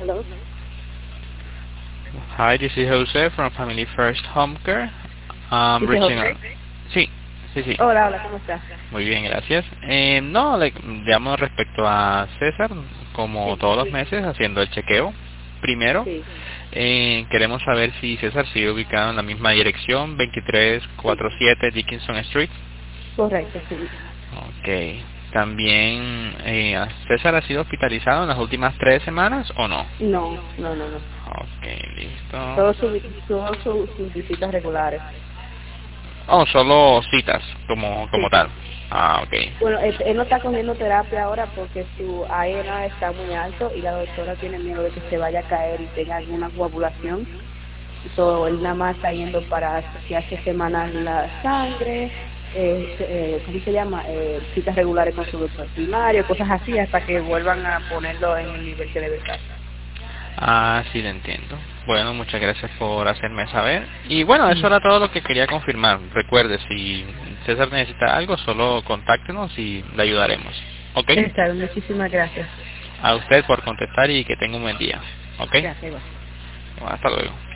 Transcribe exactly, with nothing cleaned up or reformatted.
Hello. Hi, this is Jose from Family First Home Care. Um, Dice reaching José. out. Sí, sí, sí. Hola, hola, ¿cómo estás? Muy bien, gracias. Eh, no, le llamo respecto a César, como Sí, todos los meses, haciendo el chequeo. Primero, sí, eh, queremos saber si César sigue ubicado en la misma dirección, veintitrés sí. cuarenta y siete Dickinson Street. Correcto, sí. Ok. También, eh, ¿César ha sido hospitalizado en las últimas tres semanas o no? No, no, no, no. Ok, listo. Todos sus todo su, sus visitas regulares. Oh, solo citas, como como Sí. tal. Ah, ok. Bueno, él, él no está cogiendo terapia ahora porque su A N A está muy alto y la doctora tiene miedo de que se vaya a caer y tenga alguna coagulación. So, él nada más está yendo para chequearse semanal la sangre, eh, se- eh, ¿cómo se llama? Eh, citas regulares con su doctor primario, cosas así, hasta que vuelvan a ponerlo en el nivel que debe estar. Ah, sí, lo entiendo. Bueno, muchas gracias por hacerme saber. Y bueno, eso Mm. era todo lo que quería confirmar. Recuerde, si César necesita algo, solo contáctenos y le ayudaremos. ¿Ok? Está bien, muchísimas gracias. A usted por contestar y que tenga un buen día. ¿Ok? Gracias, igual. Hasta luego.